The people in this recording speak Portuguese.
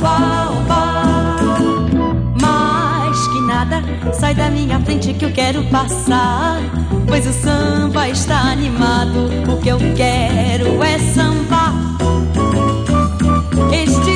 oba, oba. Mais que nada, sai da minha frente que eu quero passar, pois o samba está animado, o que eu quero é sambar. Este